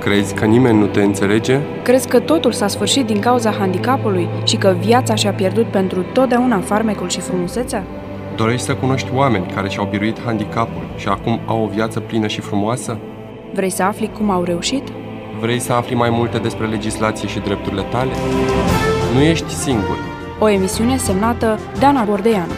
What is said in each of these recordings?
Crezi că nimeni nu te înțelege? Crezi că totul s-a sfârșit din cauza handicapului și că viața și-a pierdut pentru totdeauna farmecul și frumusețea? Dorești să cunoști oameni care și-au biruit handicapul și acum au o viață plină și frumoasă? Vrei să afli cum au reușit? Vrei să afli mai multe despre legislație și drepturile tale? Nu ești singur. O emisiune semnată Dana Bordeanu.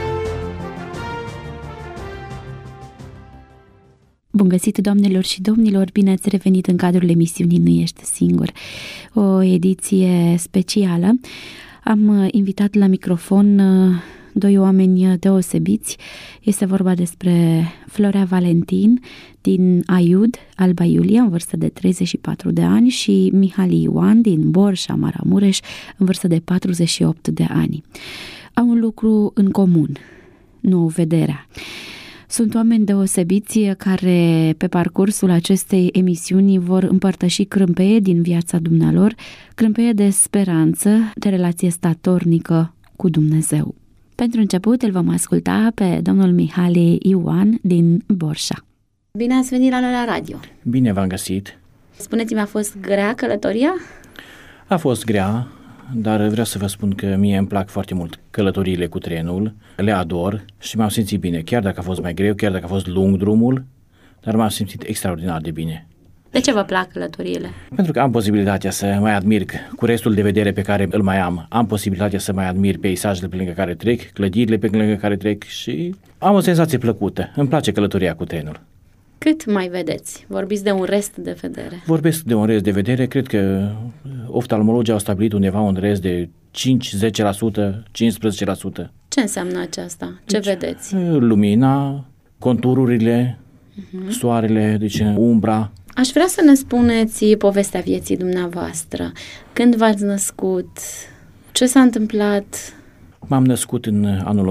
Bun găsit, doamnelor și domnilor, bine ați revenit în cadrul emisiunii Nu ești singur, o ediție specială. Am invitat la microfon doi oameni deosebiți. Este vorba despre Florea Valentin din Aiud, Alba Iulia, în vârstă de 34 de ani, și Mihali Ioan din Borșa, Maramureș, în vârstă de 48 de ani. Au un lucru în comun: nu vederea. Sunt oameni deosebiți care pe parcursul acestei emisiuni vor împărtăși crâmpeie din viața dumnealor, crâmpeie de speranță, de relație statornică cu Dumnezeu. Pentru început îl vom asculta pe domnul Mihali Ioan din Borșa. Bine ați venit la radio! Bine v-am găsit! Spuneți-mi, a fost grea călătoria? A fost grea, dar vreau să vă spun că mie îmi plac foarte mult călătoriile cu trenul, le ador și m-am simțit bine, chiar dacă a fost mai greu, chiar dacă a fost lung drumul, dar m-am simțit extraordinar de bine. De ce vă plac călătoriile? Pentru că am posibilitatea să mai admir cu restul de vedere pe care îl mai am posibilitatea să mai admir peisajele pe lângă care trec, clădirile pe lângă care trec și am o senzație plăcută. Îmi place călătoria cu trenul. Cât mai vedeți? Vorbiți de un rest de vedere. Vorbesc de un rest de vedere, cred că oftalmologii au stabilit undeva un rest de 5-10%, 15%. Ce înseamnă aceasta? Ce vedeți? Lumina, contururile, soarele, deci umbra. Aș vrea să ne spuneți povestea vieții dumneavoastră. Când v-ați născut? Ce s-a întâmplat? M-am născut în anul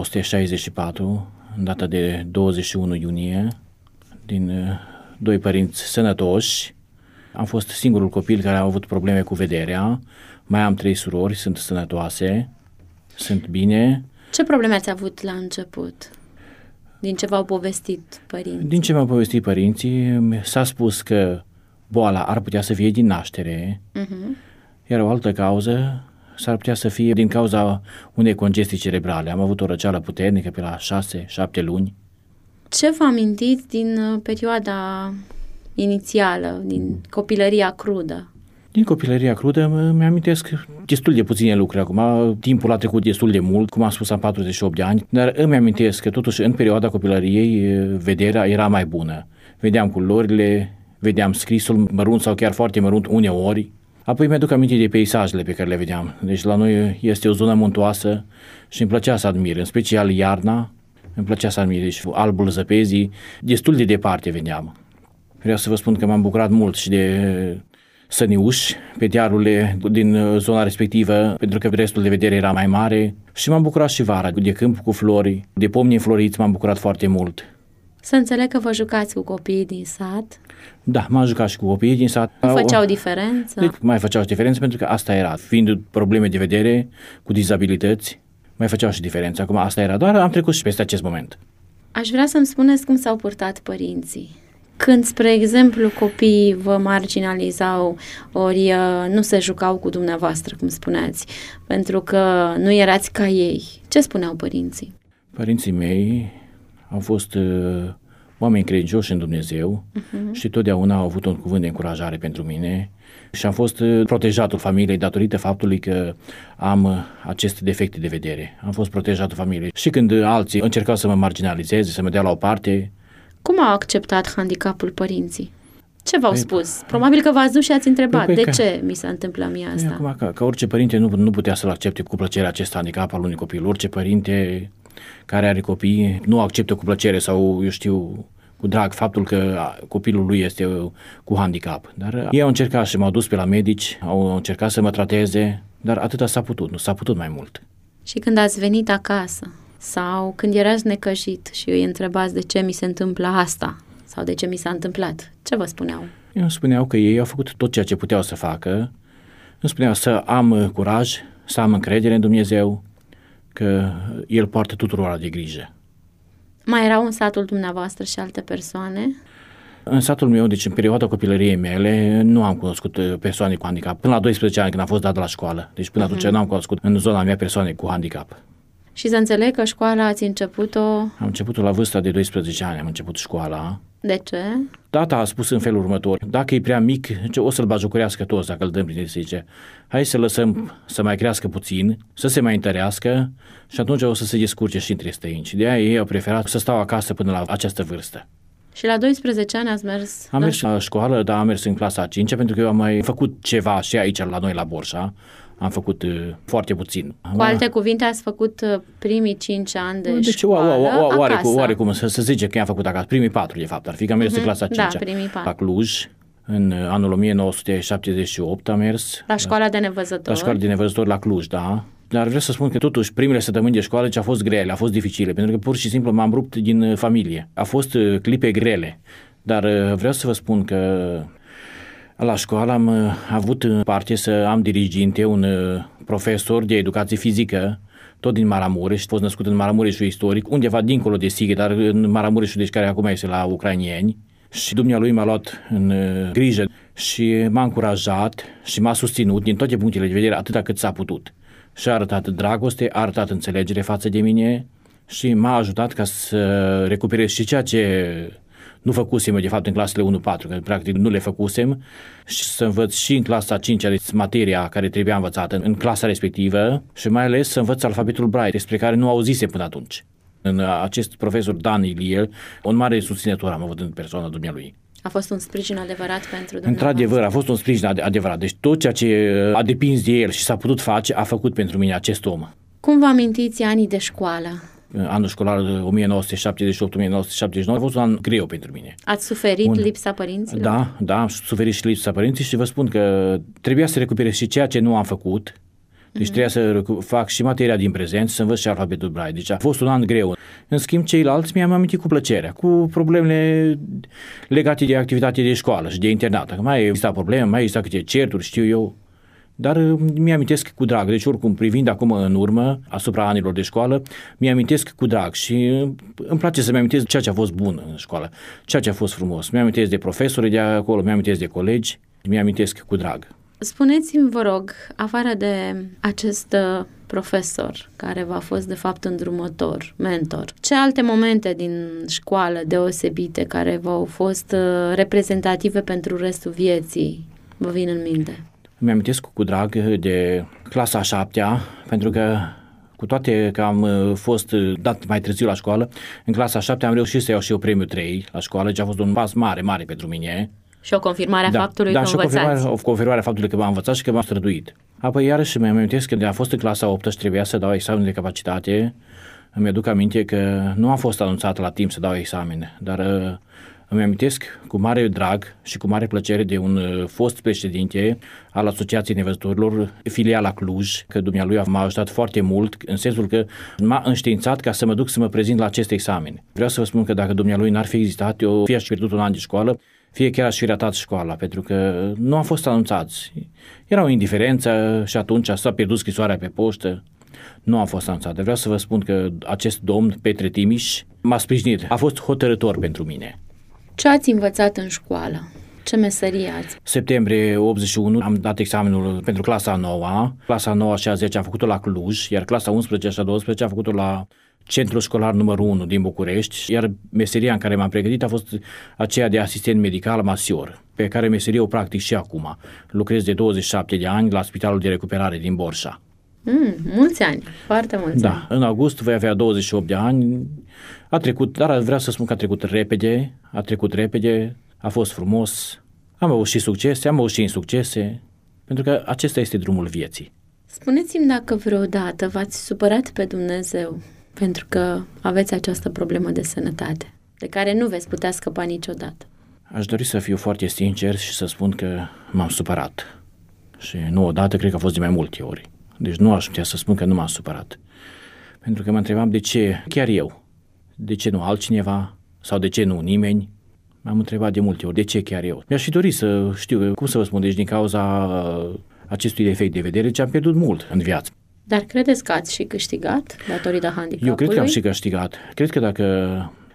1964, în data de 21 iunie, din doi părinți sănătoși. Am fost singurul copil care a avut probleme cu vederea. Mai am 3 surori, sunt sănătoase, sunt bine. Ce probleme ați avut la început? Din ce v-au povestit părinții? Din ce mi-au povestit părinții, s-a spus că boala ar putea să fie din naștere, iar o altă cauză s-ar putea să fie din cauza unei congestii cerebrale. Am avut o răceală puternică pe la 6-7 luni. Ce vă amintiți din perioada inițială, din copilăria crudă? Din copilăria crudă mi-amintesc destul de puține lucruri acum. Timpul a trecut destul de mult, cum am spus, am 48 de ani, dar îmi amintesc că totuși în perioada copilăriei vederea era mai bună. Vedeam culorile, vedeam scrisul mărunt sau chiar foarte mărunt uneori. Apoi mi-aduc aminte de peisajele pe care le vedeam. Deci la noi este o zonă muntoasă și îmi plăcea să admir, în special iarna. Îmi plăcea să admir, deci albul zăpezii, destul de departe veneam. Vreau să vă spun că m-am bucurat mult și de săniuși pe dealurile din zona respectivă, pentru că restul de vedere era mai mare, și m-am bucurat și vara, de câmp cu flori, de pomni înfloriți, m-am bucurat foarte mult. Să înțeleg că vă jucați cu copiii din sat? Da, m-am jucat și cu copiii din sat. Nu făceau diferență? Deci, mai făceau și diferență, pentru că asta era, fiind probleme de vedere, cu dizabilități, mai făceau și diferență. Acum asta era, doar am trecut și peste acest moment. Aș vrea să-mi spuneți cum s-au purtat părinții. Când, spre exemplu, copiii vă marginalizau, ori nu se jucau cu dumneavoastră, cum spuneați, pentru că nu erați ca ei, ce spuneau părinții? Părinții mei au fost oameni credincioși în Dumnezeu și totdeauna au avut un cuvânt de încurajare pentru mine și am fost protejatul familiei datorită faptului că am aceste defecte de vedere. Am fost protejatul familiei și când alții încercau să mă marginalizeze, să mă dea la o parte. Cum au acceptat handicapul părinții? Ce v-au spus? Probabil că v-ați dus și ați întrebat de ce mi se întâmplă mie asta. Acum, ca orice părinte nu putea să-l accepte cu plăcere acest handicap al unui copil. Orice părinte care are copii nu acceptă cu plăcere sau, eu știu, cu drag faptul că copilul lui este cu handicap. Dar ei au încercat și m-au dus pe la medici, au încercat să mă trateze, dar atâta s-a putut, nu s-a putut mai mult. Și când ați venit acasă sau când erați necăjit și îi întrebați de ce mi se întâmplă asta sau de ce mi s-a întâmplat, ce vă spuneau? Îmi spuneau că ei au făcut tot ceea ce puteau să facă. Îmi spuneau să am curaj, să am încredere în Dumnezeu, că El poartă tuturor de grijă. Mai erau în satul dumneavoastră și alte persoane? În satul meu, deci în perioada copilăriei mele, nu am cunoscut persoane cu handicap. Până la 12 ani, când am fost dat la școală. Deci până atunci nu am cunoscut în zona mea persoane cu handicap. Și să înțeleg că școala ați început-o... Am început-o la vârsta de 12 ani, am început școala. De ce? Tata a spus în felul următor: dacă e prea mic, o să-l bajocorească toți dacă îl dăm prin se zice. Hai să lăsăm să mai crească puțin, să se mai întărească și atunci o să se descurce și între străini. De aia ei au preferat să stau acasă până la această vârstă. Și la 12 ani ați mers? Am mers la școală, dar am mers în clasa a 5-a, pentru că eu am mai făcut ceva și aici la noi la Borșa. Am făcut foarte puțin. Cu alte cuvinte, ați făcut primii 5 ani de școală acasă. Oarecum să zice că i-am făcut acasă. Primii 4, de fapt, ar fi că am mers în clasa 5-a. Da, primii 4. La Cluj, în anul 1978 am mers. La școala de nevăzători. La școala de nevăzători la Cluj, da. Dar vreau să spun că totuși primele săptămâni de școală au fost grele, au fost dificile, pentru că pur și simplu m-am rupt din familie. A fost clipe grele, dar vreau să vă spun că la școală am avut parte să am diriginte un profesor de educație fizică, tot din Maramureș, a fost născut în Maramureșul istoric, undeva dincolo de Sighet, dar în Maramureșul, deci care acum este la ucrainieni. Și dumnealui m-a luat în grijă și m-a încurajat și m-a susținut din toate punctele de vedere atâta cât s-a putut. Și a arătat dragoste, a arătat înțelegere față de mine și m-a ajutat ca să recuperez și ceea ce nu făcusem de fapt în clasele 1-4, că practic nu le făcusem, și să învăț și în clasa 5-a materia care trebuia învățată în clasa respectivă și mai ales să învăț alfabetul Braille, despre care nu auzisem până atunci. În acest profesor Dan Ilie, un mare susținător am avut în persoana dumnealui. A fost un sprijin adevărat pentru dumneavoastră. Într-adevăr, a fost un sprijin adevărat. Deci tot ceea ce a depins de el și s-a putut face, a făcut pentru mine acest om. Cum vă amintiți anii de școală? Anul școlar 1978-1979 a fost un an greu pentru mine. Ați suferit lipsa părinților? Da, am suferit și lipsa părinților și vă spun că trebuia să recuperez și ceea ce nu am făcut. Deci trebuia să fac și materia din prezent, să învăț și alfabetul Braille. Deci a fost un an greu. În schimb, ceilalți mi-am amintit cu plăcere, cu problemele legate de activitate de școală și de internat. Mai exista probleme, mai exista câte certuri, știu eu. Dar mi-amintesc cu drag. Deci oricum, privind acum în urmă, asupra anilor de școală, mi-amintesc cu drag și îmi place să mi-amintesc ceea ce a fost bun în școală, ceea ce a fost frumos. Mi-amintesc de profesori de acolo, mi-amintesc de colegi, mi-amintesc cu drag. Spuneți-mi, vă rog, afară de acest profesor care v-a fost de fapt îndrumător, mentor, ce alte momente din școală deosebite care v-au fost reprezentative pentru restul vieții vă vin în minte? Mi-amintesc cu drag de clasa a 7-a, pentru că cu toate că am fost dat mai târziu la școală, în clasa a 7-a am reușit să iau și eu premiul 3 la școală, ce a fost un pas mare, mare pentru mine. Și o confirmare a faptului că învățați. O confirmare a faptului că m-am învățat și că m-am străduit. Apoi iarăși mi-am amintesc că de a fost în clasa 8-a și trebuia să dau examen de capacitate. Îmi aduc aminte că nu am fost anunțat la timp să dau examen, dar îmi amintesc cu mare drag și cu mare plăcere de un fost președinte al Asociației Nevăzătorilor, filiala Cluj, că dumnealui m-a ajutat foarte mult, în sensul că m-a înștiințat ca să mă duc să mă prezint la acest examen. Vreau să vă spun că dacă dumnealui n-ar fi existat, eu fie aș pierdut un an de școală, fie chiar aș fi ratat școala, pentru că nu am fost anunțați. Era o indiferență și atunci s-a pierdut scrisoarea pe poștă. Nu am fost anunțat. Vreau să vă spun că acest domn, Petre Timiș, m-a sprijinit. A fost hotărător pentru mine. Ce ați învățat în școală? Ce meserie ați? Septembrie 81 am dat examenul pentru clasa 9-a. Clasa 9 și a 10 am făcut-o la Cluj, iar clasa 11 și a 12 am făcut-o la Centrul Școlar numărul 1 din București, iar meseria în care m-am pregătit a fost aceea de asistent medical masior, pe care meserie o practic și acum. Lucrez de 27 de ani la Spitalul de Recuperare din Borșa. Mulți ani, foarte mulți ani. În august voi avea 28 de ani. A trecut, dar vreau să spun că a trecut repede, a fost frumos. Am avut și succese, am avut și insuccese, pentru că acesta este drumul vieții. Spuneți-mi dacă vreodată v-ați supărat pe Dumnezeu pentru că aveți această problemă de sănătate, de care nu veți putea scăpa niciodată. Aș dori să fiu foarte sincer și să spun că m-am supărat. Și nu odată, cred că a fost de mai multe ori. Deci nu aș putea să spun că nu m-am supărat. Pentru că mă întrebam de ce chiar eu, de ce nu altcineva sau de ce nu nimeni. M-am întrebat de multe ori de ce chiar eu. Mi-aș fi dorit să știu, cum să vă spun, deci din cauza acestui defect de vedere, ce am pierdut mult în viață. Dar credeți că ați și câștigat datorită handicapului? Eu cred că am și câștigat. Cred că dacă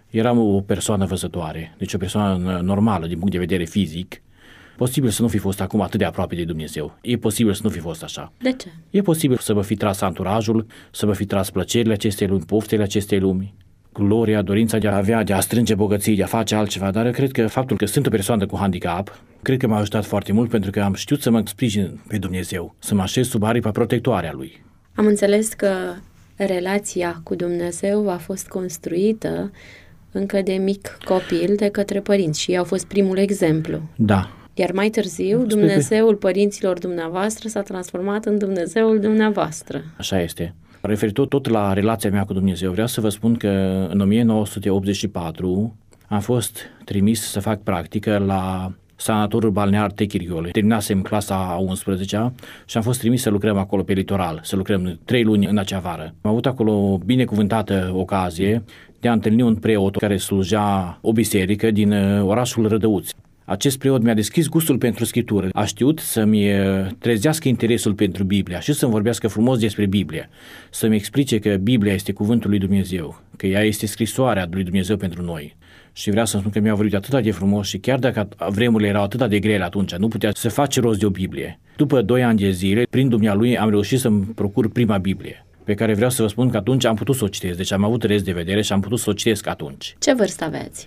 Eram o persoană văzătoare, deci o persoană normală din punct de vedere fizic. Posibil să nu fi fost acum atât de aproape de Dumnezeu. E posibil să nu fi fost așa. De ce? E posibil să vă fi tras anturajul, să vă fi tras plăcerile acestei lumi, poftele acestei lumi, gloria, dorința de a avea, de a strânge bogății, de a face altceva, dar eu cred că faptul că sunt o persoană cu handicap, cred că m-a ajutat foarte mult pentru că am știut să mă sprijin pe Dumnezeu, să mă așez sub aripa protectoare a Lui. Am înțeles că relația cu Dumnezeu a fost construită încă de mic copil de către părinți și ei au fost primul exemplu. Da. Iar mai târziu, Dumnezeul părinților dumneavoastră s-a transformat în Dumnezeul dumneavoastră. Așa este. Referitor tot la relația mea cu Dumnezeu, vreau să vă spun că în 1984 am fost trimis să fac practică la sanatorul balnear Techirghiol. Terminasem clasa a 11-a și am fost trimis să lucrăm acolo pe litoral, să lucrăm 3 luni în acea vară. Am avut acolo o binecuvântată ocazie de a întâlni un preot care slujea o biserică din orașul Rădăuți. Acest preot mi-a deschis gustul pentru scriptură. A știut să-mi trezească interesul pentru Biblia și să-mi vorbească frumos despre Biblie. Să-mi explice că Biblia este cuvântul lui Dumnezeu, că ea este scrisoarea lui Dumnezeu pentru noi. Și vreau să spun că mi-a vorbit atât de frumos și chiar dacă vremurile erau atât de grele atunci, nu putea să face rost de o Biblie. După 2 ani de zile, prin dumnealui, am reușit să-mi procur prima Biblie, pe care vreau să vă spun că atunci am putut să o citesc. Deci am avut rest de vedere și am putut să o citesc atunci. Ce vârstă aveți?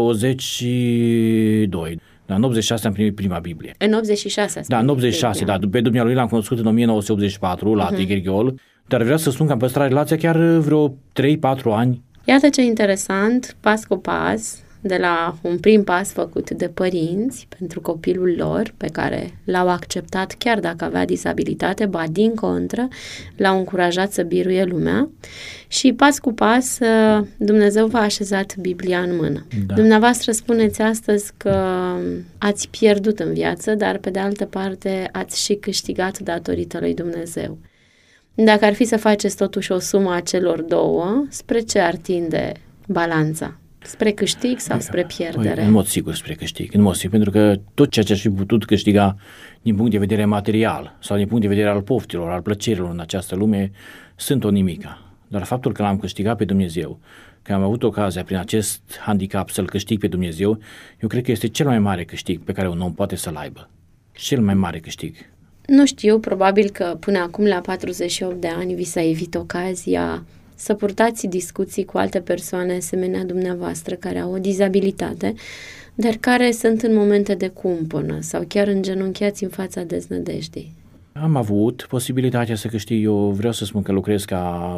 22. Da, în 86 am primit prima Biblie. În 86? Da, în 86, da. Pe dumnealui l-am cunoscut în 1984 la Techirghiol, dar vreau să spun că am păstrat relația chiar vreo 3-4 ani. Iată ce interesant, pas cu pas, de la un prim pas făcut de părinți pentru copilul lor, pe care l-au acceptat chiar dacă avea disabilitate, ba din contră, l-au încurajat să biruie lumea și pas cu pas Dumnezeu v-a așezat Biblia în mână. Da. Dumneavoastră spuneți astăzi că ați pierdut în viață, dar pe de altă parte ați și câștigat datorită lui Dumnezeu. Dacă ar fi să faceți totuși o sumă a celor două, spre ce ar tinde balanța? Spre câștig sau spre pierdere? În mod sigur spre câștig, în mod sigur, pentru că tot ceea ce aș fi putut câștiga din punct de vedere material sau din punct de vedere al poftilor, al plăcerilor în această lume, sunt o nimica. Dar faptul că l-am câștigat pe Dumnezeu, că am avut ocazia prin acest handicap să-L câștig pe Dumnezeu, eu cred că este cel mai mare câștig pe care un om poate să-l aibă. Cel mai mare câștig. Nu știu, probabil că până acum la 48 de ani vi s-a evit ocazia să purtați discuții cu alte persoane asemenea dumneavoastră care au o dizabilitate, dar care sunt în momente de cumpănă sau chiar îngenunchiați în fața deznădejdii. Am avut posibilitatea să câștig. Eu vreau să spun că lucrez ca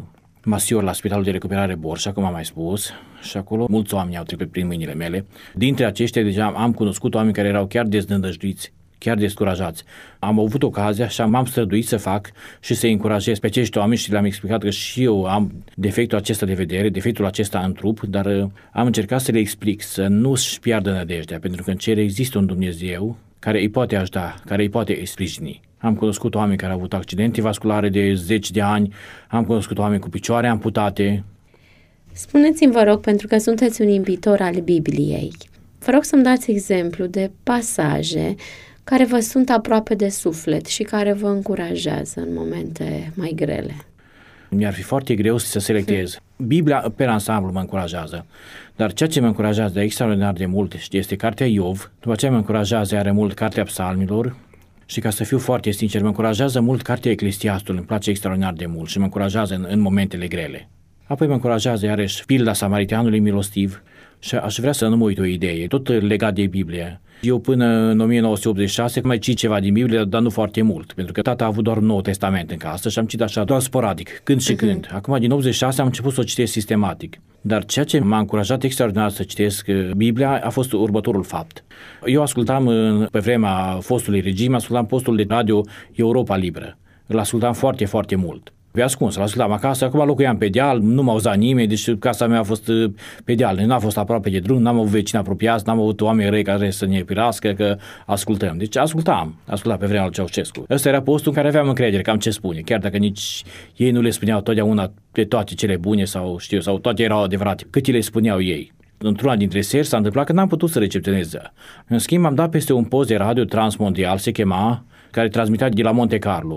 masior la Spitalul de Recuperare Borșa, cum am mai spus, și acolo mulți oameni au trecut prin mâinile mele. Dintre aceștia deja am cunoscut oameni care erau chiar deznădăjduiți, chiar descurajați. Am avut ocazia și m-am străduit să fac și să încurajez pe acești oameni și le-am explicat că și eu am defectul acesta de vedere, defectul acesta în trup, dar am încercat să le explic să nu își piardă nădejdea, pentru că în cer există un Dumnezeu care îi poate ajuta, care îi poate sprijini. Am cunoscut oameni care au avut accidente vasculare de 10 de ani, am cunoscut oameni cu picioare amputate. Spuneți-mi, vă rog, pentru că sunteți un iubitor al Bibliei, vă rog să-mi dați exemplu de pasaje care vă sunt aproape de suflet și care vă încurajează în momente mai grele. Mi-ar fi foarte greu să selectez. Biblia, pe ansamblu, mă încurajează. Dar ceea ce mă încurajează extraordinar de mult este cartea Iov, după aceea mă încurajează iară mult cartea Psalmilor și, ca să fiu foarte sincer, mă încurajează mult cartea Eclesiastul, îmi place extraordinar de mult și mă încurajează în momentele grele. Apoi mă încurajează iarăși pilda Samariteanului milostiv și aș vrea să nu mă uit o idee, tot legat de Biblie. Eu până în 1986 mai cit ceva din Biblie, dar nu foarte mult, pentru că tata a avut doar Noul Testament în casă și am citit așa doar sporadic, când și când. Acum, din 86 am început să o citesc sistematic. Dar ceea ce m-a încurajat extraordinar să citesc Biblia a fost următorul fapt. Eu ascultam pe vremea fostului regim, ascultam postul de radio Europa Liberă. Îl ascultam foarte, foarte mult. Pe ascuns, l-am ascultat acasă, acum locuiam pe deal, nu m-a auzat nimeni, deci casa mea a fost pe deal, n-a fost aproape de drum, n-am avut vecini apropiați, n-am avut oameni răi care să ne pirască, că ascultăm. Deci ascultam pe vremea lui Ceaușescu. Ăsta era postul în care aveam încredere, cam ce spune, chiar dacă nici ei nu le spuneau totdeauna pe toate cele bune sau toate erau adevărate, cât le spuneau ei. Într-una dintre seri s-a întâmplat că n-am putut să recepționez. În schimb, am dat peste un post de radio transmondial, se chema, care transmitea de la Monte Carlo.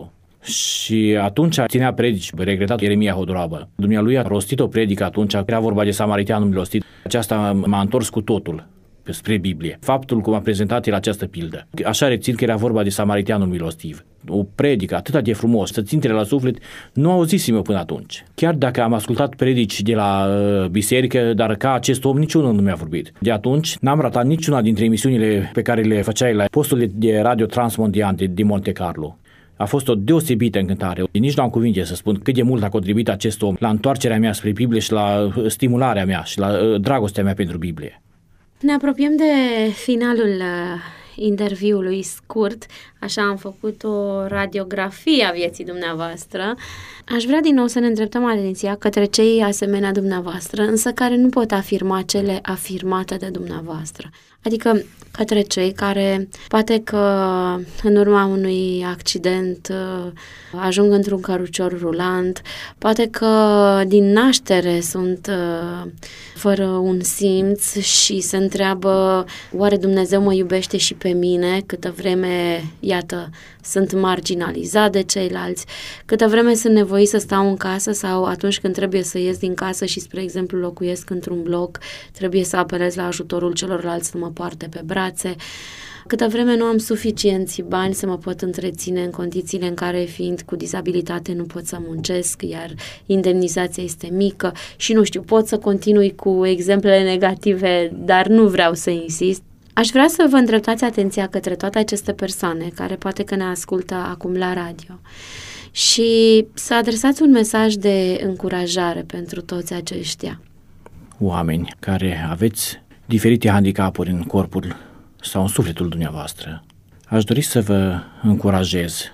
Și atunci ținea predici, regretat Ieremia Hodorabă. Dumnealui a rostit o predică atunci, era vorba de samariteanul milostiv. Aceasta m-a întors cu totul spre Biblie. Faptul cum a prezentat el această pildă. Așa rețin că era vorba de samariteanul milostiv. O predică atât de frumos, să țintere la suflet, nu auzisem eu până atunci. Chiar dacă am ascultat predici de la biserică, dar ca acest om niciunul nu mi-a vorbit. De atunci n-am ratat niciuna dintre emisiunile pe care le făceai la postul de radio transmondial din Monte Carlo. A fost o deosebită încântare. Nici nu am cuvinte să spun cât de mult a contribuit acest om la întoarcerea mea spre Biblie și la stimularea mea și la dragostea mea pentru Biblie. Ne apropiem de finalul interviului scurt, așa am făcut o radiografie a vieții dumneavoastră. Aș vrea din nou să ne îndreptăm atenția către cei asemenea dumneavoastră, însă care nu pot afirma cele afirmate de dumneavoastră. Adică către cei care poate că în urma unui accident ajung într-un cărucior rulant, poate că din naștere sunt fără un simț și se întreabă oare Dumnezeu mă iubește și pe mine, câtă vreme, iată, sunt marginalizat de ceilalți, câtă vreme sunt nevoit să stau în casă sau atunci când trebuie să ies din casă și, spre exemplu, locuiesc într-un bloc, trebuie să apelez la ajutorul celorlalți să mă poarte pe brațe. Câtă vreme nu am suficienți bani să mă pot întreține în condițiile în care, fiind cu dizabilitate, nu pot să muncesc, iar indemnizația este mică și nu știu, pot să continui cu exemplele negative, dar nu vreau să insist. Aș vrea să vă îndreptați atenția către toate aceste persoane care poate că ne ascultă acum la radio și să adresați un mesaj de încurajare pentru toți aceștia. Oameni care aveți diferite handicapuri în corpul sau în sufletul dumneavoastră, aș dori să vă încurajez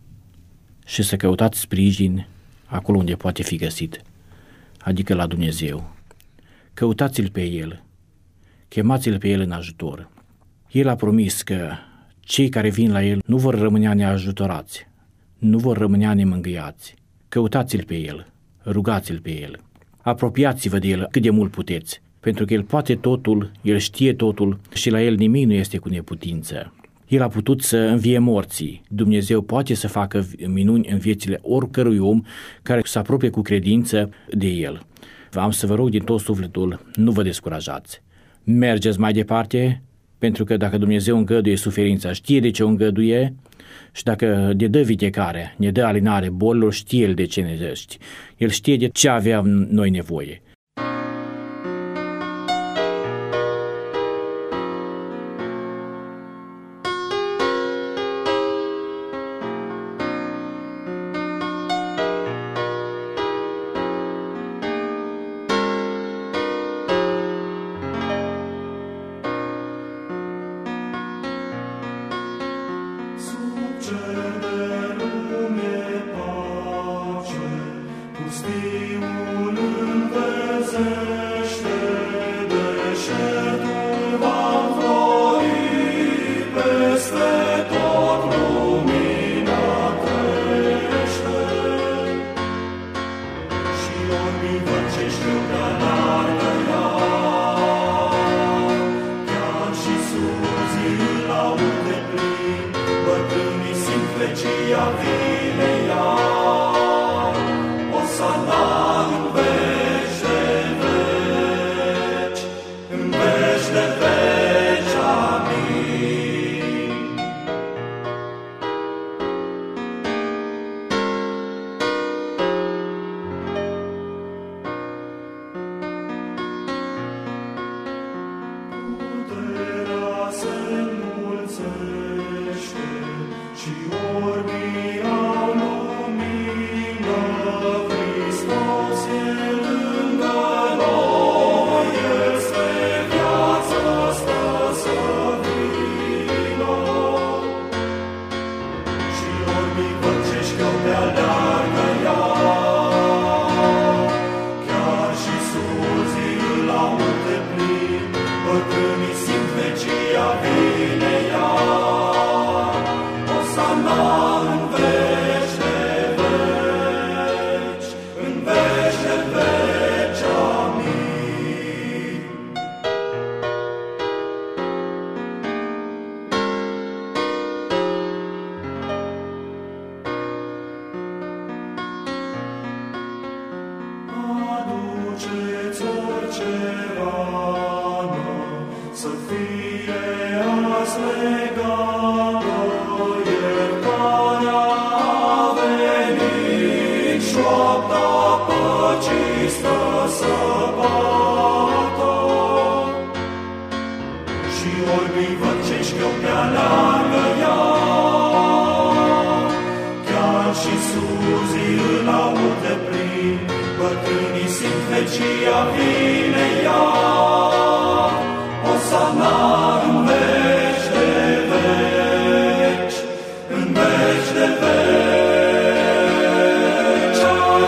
și să căutați sprijin acolo unde poate fi găsit, adică la Dumnezeu. Căutați-L pe El, chemați-L pe El în ajutor. El a promis că cei care vin la El nu vor rămâne neajutorați, nu vor rămâne nemângâiați. Căutați-L pe El, rugați-L pe El, apropiați-vă de El cât de mult puteți, pentru că El poate totul, El știe totul și la El nimic nu este cu neputință. El a putut să învie morții. Dumnezeu poate să facă minuni în viețile oricărui om care se apropie cu credință de El. Am să vă rog din tot sufletul, nu vă descurajați. Mergeți mai departe, pentru că dacă Dumnezeu îngăduie suferința, știe de ce o îngăduie și dacă ne dă vindecare, ne dă alinare bolilor, știe El de ce ne dă. El știe de ce aveam noi nevoie. Și ori Vecia vine ea, Osana în veci de veci, în veci de veci.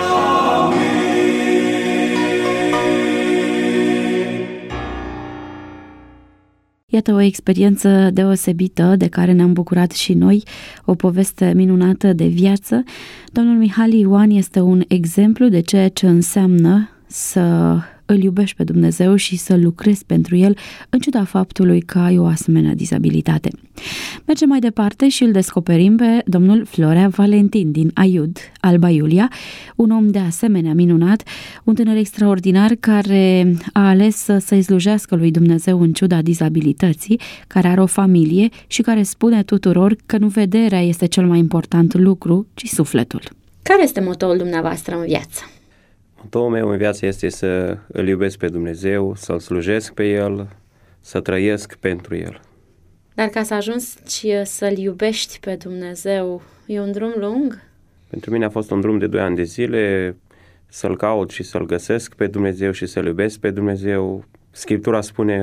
Amin. Iată o experiență deosebită de care ne-am bucurat și noi, o poveste minunată de viață. Domnul Mihali Ioan este un exemplu de ceea ce înseamnă să îl iubești pe Dumnezeu și să lucrezi pentru El, în ciuda faptului că ai o asemenea dizabilitate. Mergem mai departe și îl descoperim pe domnul Florea Valentin din Aiud, Alba Iulia, un om de asemenea minunat, un tânăr extraordinar care a ales să-i slujească lui Dumnezeu în ciuda dizabilității, care are o familie și care spune tuturor că nu vederea este cel mai important lucru, ci sufletul. Care este motoul dumneavoastră în viață? Motoul meu în viață este să îl iubesc pe Dumnezeu, să-L slujesc pe El, să trăiesc pentru El. Dar ca să ajungi să-L iubești pe Dumnezeu, e un drum lung? Pentru mine a fost un drum de 2 ani de zile, să-L caut și să-L găsesc pe Dumnezeu și să-L iubesc pe Dumnezeu. Scriptura spune,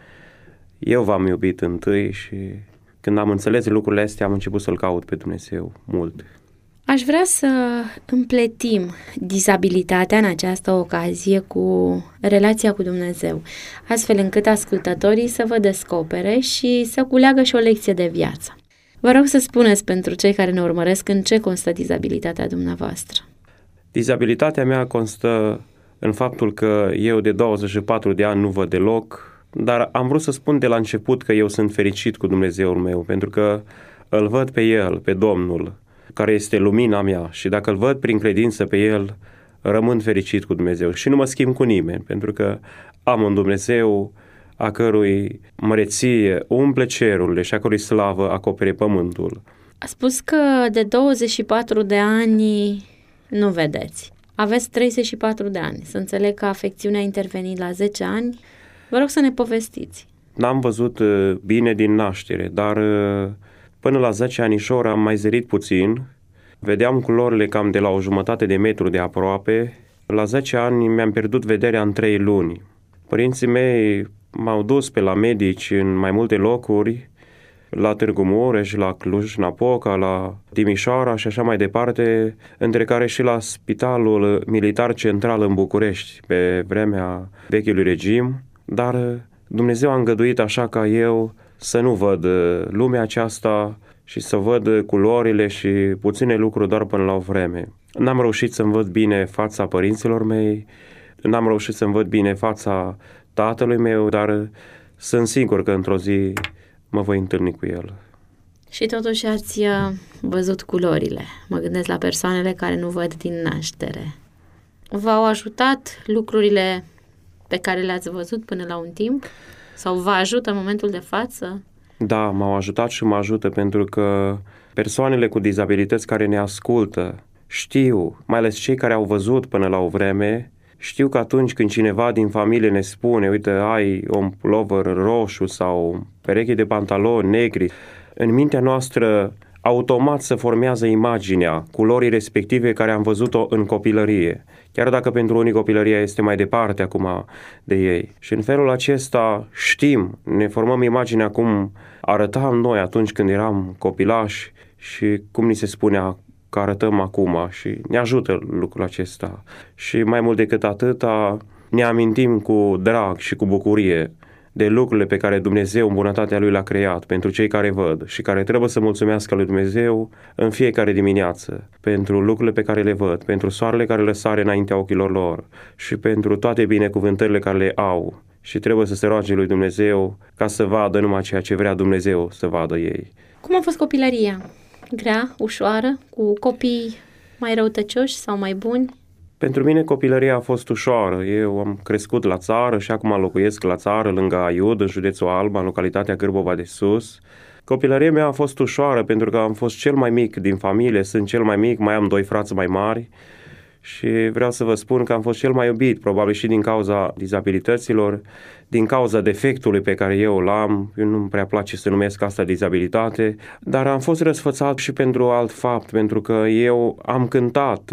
eu v-am iubit întâi și când am înțeles lucrurile astea, am început să-L caut pe Dumnezeu mult. Aș vrea să împletim dizabilitatea în această ocazie cu relația cu Dumnezeu, astfel încât ascultătorii să vă descopere și să culeagă și o lecție de viață. Vă rog să spuneți pentru cei care ne urmăresc în ce constă dizabilitatea dumneavoastră. Dizabilitatea mea constă în faptul că eu de 24 de ani nu văd deloc, dar am vrut să spun de la început că eu sunt fericit cu Dumnezeul meu, pentru că îl văd pe El, pe Domnul, care este lumina mea și dacă îl văd prin credință pe El, rămân fericit cu Dumnezeu și nu mă schimb cu nimeni, pentru că am un Dumnezeu a cărui măreție umple cerurile și a cărui slavă acopere pământul. A spus că de 24 de ani nu vedeți. Aveți 34 de ani. Să înțeleg că afecțiunea a intervenit la 10 ani. Vă rog să ne povestiți. N-am văzut bine din naștere, dar până la 10 anișori am mai zărit puțin. Vedeam culorile cam de la o jumătate de metru de aproape. La 10 ani mi-am pierdut vederea în 3 luni. Părinții mei m-au dus pe la medici în mai multe locuri, la Târgu Mureș, la Cluj-Napoca, la Timișoara și așa mai departe, între care și la Spitalul Militar Central în București, pe vremea vechiului regim, dar Dumnezeu a îngăduit așa ca eu să nu văd lumea aceasta și să văd culorile și puține lucruri doar până la o vreme. N-am reușit să-mi văd bine fața părinților mei, n-am reușit să-mi văd bine fața tatălui meu, dar sunt sigur că într-o zi mă voi întâlni cu el. Și totuși ați văzut culorile. Mă gândesc la persoanele care nu văd din naștere. V-au ajutat lucrurile pe care le-ați văzut până la un timp? Sau vă ajută în momentul de față? Da, m-au ajutat și mă ajută pentru că persoanele cu dizabilități care ne ascultă știu, mai ales cei care au văzut până la o vreme, știu că atunci când cineva din familie ne spune, uite, ai un pulover roșu sau pereche de pantaloni negri, în mintea noastră automat se formează imaginea culorii respective care am văzut-o în copilărie, chiar dacă pentru unii copilăria este mai departe acum de ei. Și în felul acesta știm, ne formăm imaginea cum arătam noi atunci când eram copilași și cum ni se spunea că arătăm acum și ne ajută lucrul acesta. Și mai mult decât atâta, ne amintim cu drag și cu bucurie de lucrurile pe care Dumnezeu în bunătatea Lui le-a creat pentru cei care văd și care trebuie să mulțumească lui Dumnezeu în fiecare dimineață pentru lucrurile pe care le văd, pentru soarele care le sare înaintea ochilor lor și pentru toate binecuvântările care le au și trebuie să se roage lui Dumnezeu ca să vadă numai ceea ce vrea Dumnezeu să vadă ei. Cum a fost copilăria? Grea, ușoară, cu copii mai răutăcioși sau mai buni? Pentru mine copilăria a fost ușoară. Eu am crescut la țară și acum locuiesc la țară, lângă Aiud, în județul Alba, în localitatea Cârbova de Sus. Copilăria mea a fost ușoară pentru că am fost cel mai mic din familie, sunt cel mai mic, mai am 2 frați mai mari și vreau să vă spun că am fost cel mai iubit, probabil și din cauza dizabilităților, din cauza defectului pe care eu îl am. Eu nu-mi prea place să numesc asta dizabilitate, dar am fost răsfățat și pentru alt fapt, pentru că eu am cântat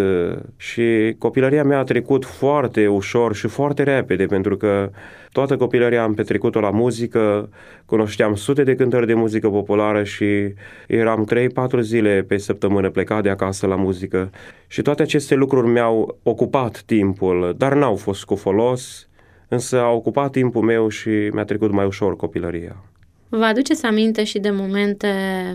și copilăria mea a trecut foarte ușor și foarte repede, pentru că toată copilăria am petrecut-o la muzică, cunoșteam sute de cântări de muzică populară și eram 3-4 zile pe săptămână plecat de acasă la muzică și toate aceste lucruri mi-au ocupat timpul, dar n-au fost cu folos, însă a ocupat timpul meu și mi-a trecut mai ușor copilăria. Vă aduceți aminte și de momente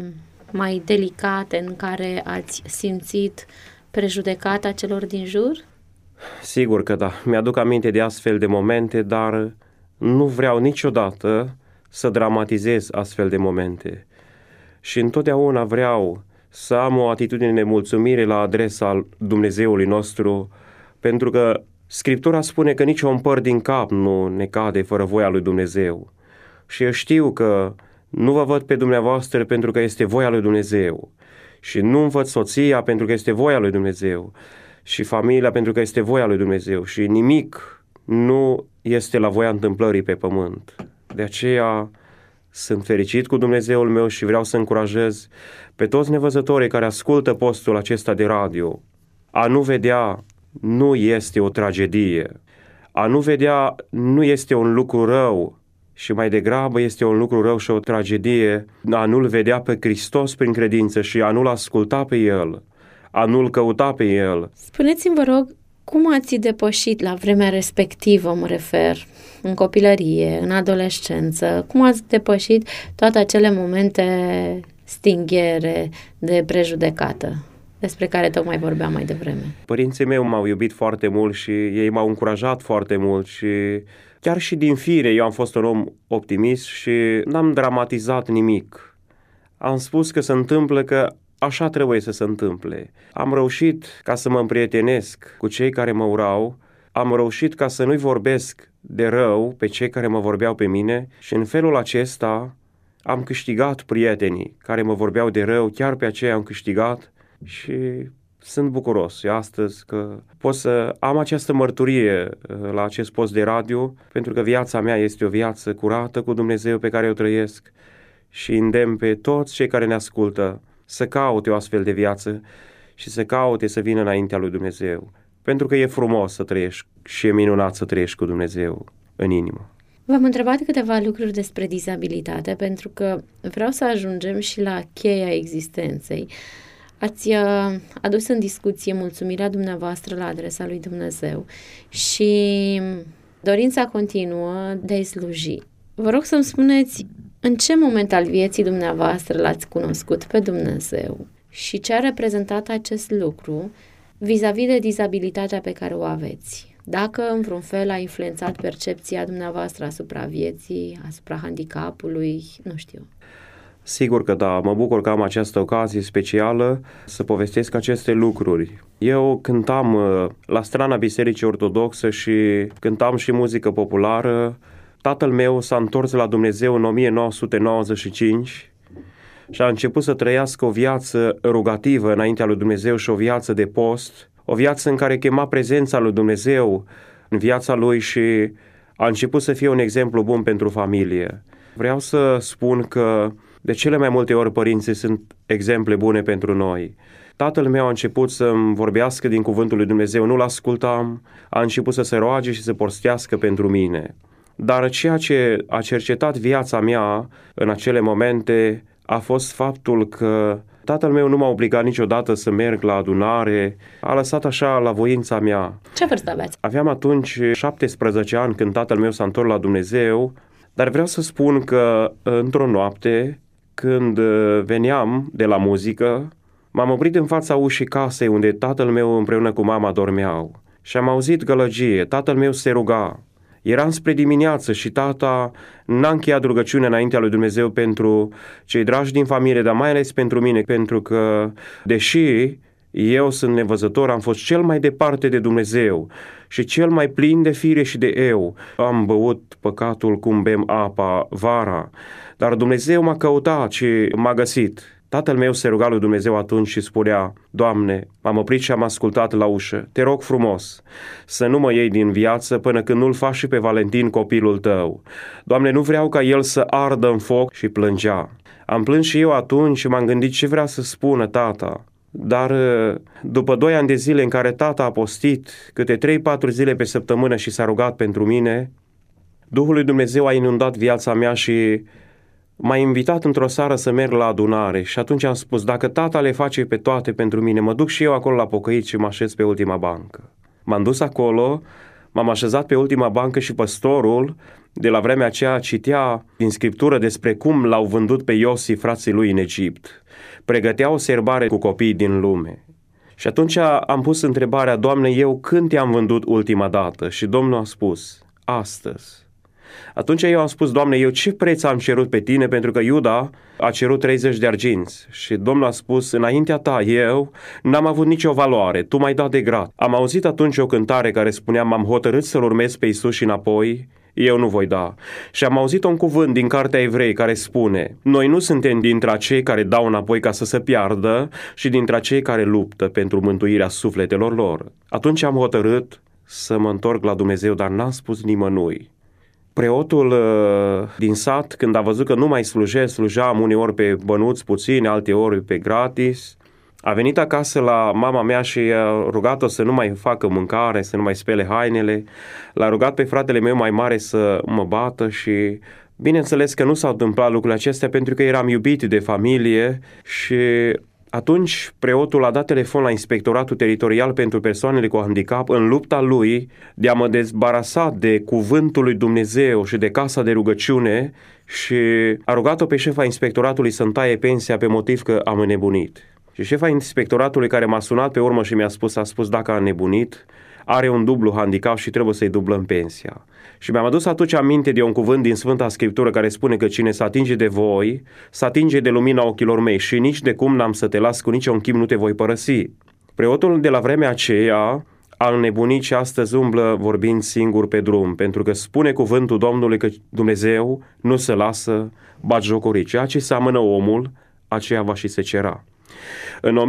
mai delicate în care ați simțit prejudecata celor din jur? Sigur că da, mi-aduc aminte de astfel de momente, dar nu vreau niciodată să dramatizez astfel de momente. Și întotdeauna vreau să am o atitudine de mulțumire la adresa Dumnezeului nostru, pentru că Scriptura spune că nici un păr din cap nu ne cade fără voia lui Dumnezeu. Și eu știu că nu vă văd pe dumneavoastră pentru că este voia lui Dumnezeu. Și nu-mi văd soția pentru că este voia lui Dumnezeu. Și familia pentru că este voia lui Dumnezeu. Și nimic nu este la voia întâmplării pe pământ. De aceea sunt fericit cu Dumnezeul meu și vreau să încurajez pe toți nevăzătorii care ascultă postul acesta de radio. A nu vedea nu este o tragedie. A nu vedea nu este un lucru rău și mai degrabă este un lucru rău și o tragedie a nu-L vedea pe Hristos prin credință și a nu-L asculta pe El, a nu-L căuta pe El. Spuneți-mi, vă rog, cum ați depășit la vremea respectivă, mă refer, în copilărie, în adolescență, cum ați depășit toate acele momente stinghere de prejudecată despre care tocmai vorbeam mai devreme? Părinții mei m-au iubit foarte mult și ei m-au încurajat foarte mult și chiar și din fire eu am fost un om optimist și n-am dramatizat nimic. Am spus că se întâmplă, că așa trebuie să se întâmple. Am reușit ca să mă împrietenesc cu cei care mă urau, am reușit ca să nu-i vorbesc de rău pe cei care mă vorbeau pe mine și în felul acesta am câștigat prietenii care mă vorbeau de rău, chiar pe aceia am câștigat și sunt bucuros astăzi că pot să am această mărturie la acest post de radio, pentru că viața mea este o viață curată cu Dumnezeu pe care o trăiesc și îndemn pe toți cei care ne ascultă să caute o astfel de viață și să caute să vină înaintea lui Dumnezeu, pentru că e frumos să trăiești și e minunat să trăiești cu Dumnezeu în inimă. V-am întrebat câteva lucruri despre dizabilitate, pentru că vreau să ajungem și la cheia existenței. Ați adus în discuție mulțumirea dumneavoastră la adresa lui Dumnezeu și dorința continuă de a-i sluji. Vă rog să-mi spuneți în ce moment al vieții dumneavoastră l-ați cunoscut pe Dumnezeu și ce a reprezentat acest lucru vis-a-vis de dizabilitatea pe care o aveți. Dacă în vreun fel a influențat percepția dumneavoastră asupra vieții, asupra handicapului, nu știu. Sigur că da, mă bucur că am această ocazie specială să povestesc aceste lucruri. Eu cântam la strana Bisericii Ortodoxe și cântam și muzică populară. Tatăl meu s-a întors la Dumnezeu în 1995 și a început să trăiască o viață rugativă înaintea lui Dumnezeu și o viață de post, o viață în care chema prezența lui Dumnezeu în viața lui și a început să fie un exemplu bun pentru familie. Vreau să spun că de cele mai multe ori părinții sunt exemple bune pentru noi. Tatăl meu a început să-mi vorbească din cuvântul lui Dumnezeu, nu-l ascultam, a început să se roage și să postească pentru mine. Dar ceea ce a cercetat viața mea în acele momente a fost faptul că tatăl meu nu m-a obligat niciodată să merg la adunare, a lăsat așa la voința mea. Ce vârstă aveți? Aveam atunci 17 ani când tatăl meu s-a întors la Dumnezeu, dar vreau să spun că într-o noapte, când veneam de la muzică, m-am oprit în fața ușii casei unde tatăl meu împreună cu mama dormeau și am auzit gălăgie, tatăl meu se ruga. Eram spre dimineață și tata n-a încheiat rugăciunea înaintea lui Dumnezeu pentru cei dragi din familie, dar mai ales pentru mine, pentru că, deși Eu sunt nevăzător, am fost cel mai departe de Dumnezeu și cel mai plin de fire și de eu. Am băut păcatul cum bem apa vara, dar Dumnezeu m-a căutat și m-a găsit. Tatăl meu se ruga lui Dumnezeu atunci și spunea: Doamne, m-am oprit și am ascultat la ușă. Te rog frumos să nu mă iei din viață până când nu-l faci și pe Valentin copilul tău. Doamne, nu vreau ca el să ardă în foc. Și plângea. Am plâns și eu atunci și m-am gândit ce vrea să spună tata. Dar după 2 ani de zile în care tata a postit câte 3-4 zile pe săptămână și s-a rugat pentru mine, Duhul lui Dumnezeu a inundat viața mea și m-a invitat într-o seară să merg la adunare. Și atunci am spus: dacă tata le face pe toate pentru mine, mă duc și eu acolo la pocăit și mă așez pe ultima bancă. M-am dus acolo, m-am așezat pe ultima bancă și păstorul de la vremea aceea citea din Scriptură despre cum l-au vândut pe Iosif frații lui în Egipt. Pregătea o serbare cu copiii din lume. Și atunci am pus întrebarea: Doamne, eu când te-am vândut ultima dată? Și Domnul a spus: astăzi. Atunci eu am spus: Doamne, eu ce preț am cerut pe tine? Pentru că Iuda a cerut 30 de arginți. Și Domnul a spus: înaintea ta eu n-am avut nicio valoare, tu m-ai dat de grat. Am auzit atunci o cântare care spunea: m-am hotărât să-L urmez pe Iisus și înapoi eu nu voi da. Și am auzit un cuvânt din Cartea Evrei care spune: noi nu suntem dintre acei care dau înapoi ca să se piardă, și dintre acei care luptă pentru mântuirea sufletelor lor. Atunci am hotărât să mă întorc la Dumnezeu, dar n-am spus nimănui. Preotul din sat, când a văzut că nu mai slujeam uneori pe bănuți puțini, alteori pe gratis, a venit acasă la mama mea și a rugat-o să nu mai facă mâncare, să nu mai spele hainele. L-a rugat pe fratele meu mai mare să mă bată și bineînțeles că nu s-au întâmplat lucrurile acestea pentru că eram iubit de familie. Și atunci preotul a dat telefon la Inspectoratul Teritorial pentru Persoanele cu Handicap în lupta lui de a mă dezbarasa de cuvântul lui Dumnezeu și de casa de rugăciune și a rugat-o pe șefa inspectoratului să-mi taie pensia pe motiv că am înnebunit. Și șefa inspectoratului care m-a sunat pe urmă și a spus: dacă a înnebunit, are un dublu handicap și trebuie să-i dublăm pensia. Și mi-am adus atunci aminte de un cuvânt din Sfânta Scriptură care spune că cine se atinge de voi, se atinge de lumina ochilor mei și nici de cum n-am să te las, cu niciun chip nu te voi părăsi. Preotul de la vremea aceea a înnebunit și astăzi umblă vorbind singur pe drum, pentru că spune cuvântul Domnului că Dumnezeu nu se lasă batjocorit. Ceea ce seamănă omul, aceea va și secera. În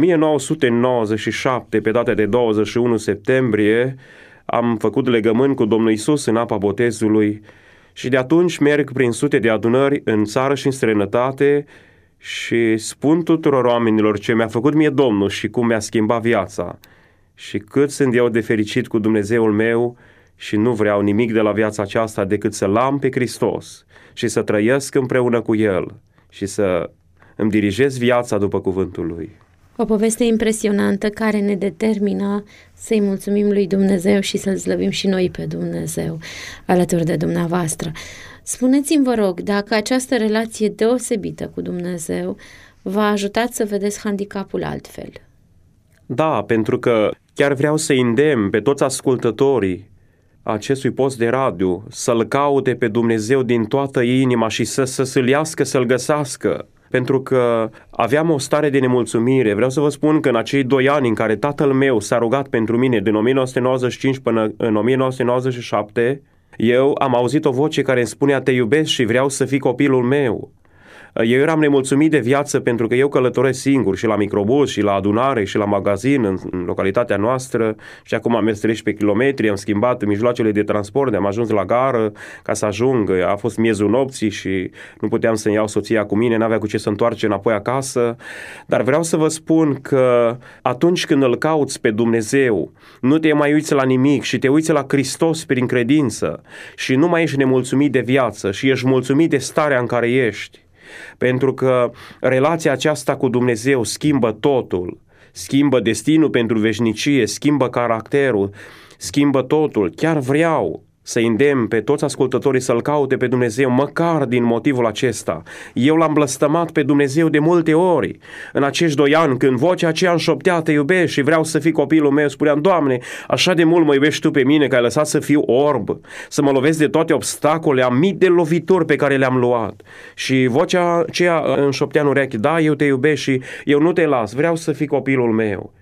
1997, pe data de 21 septembrie, am făcut legământ cu Domnul Iisus în apa botezului și de atunci merg prin sute de adunări în țară și în străinătate și spun tuturor oamenilor ce mi-a făcut mie Domnul și cum mi-a schimbat viața și cât sunt eu de fericit cu Dumnezeul meu și nu vreau nimic de la viața aceasta decât să-L am pe Hristos și să trăiesc împreună cu El și să îmi dirigez viața după cuvântul Lui. O poveste impresionantă care ne determină să-i mulțumim lui Dumnezeu și să-L slăvim și noi pe Dumnezeu alături de dumneavoastră. Spuneți-mi, vă rog, dacă această relație deosebită cu Dumnezeu v-a ajutat să vedeți handicapul altfel? Da, pentru că chiar vreau să îndemn pe toți ascultătorii acestui post de radio să-L caute pe Dumnezeu din toată inima și să se sâlească să-L găsească. Pentru că aveam o stare de nemulțumire. Vreau să vă spun că în acei 2 ani în care tatăl meu s-a rugat pentru mine, din 1995 până în 1997, eu am auzit o voce care îmi spunea: te iubesc și vreau să fii copilul meu. Eu eram nemulțumit de viață pentru că eu călătoresc singur și la microbus și la adunare și la magazin în localitatea noastră și acum am mers 13 kilometri, am schimbat mijloacele de transport, am ajuns la gară ca să ajung, a fost miezul nopții și nu puteam să-mi iau soția cu mine, n-avea cu ce să întoarce înapoi acasă, dar vreau să vă spun că atunci când îl cauți pe Dumnezeu, nu te mai uiți la nimic și te uiți la Hristos prin credință și nu mai ești nemulțumit de viață și ești mulțumit de starea în care ești. Pentru că relația aceasta cu Dumnezeu schimbă totul, schimbă destinul pentru veșnicie, schimbă caracterul, schimbă totul. Chiar vreau să îndemn pe toți ascultătorii să-L caute pe Dumnezeu, măcar din motivul acesta. Eu l-am blăstămat pe Dumnezeu de multe ori. În acești 2 ani, când vocea aceea înșoptea: te iubesc și vreau să fii copilul meu, spuneam: Doamne, așa de mult mă iubești Tu pe mine că ai lăsat să fiu orb, să mă lovesc de toate obstacole, am mii de lovituri pe care le-am luat. Și vocea aceea înșoptea în urechi: da, eu te iubesc și eu nu te las, vreau să fii copilul meu.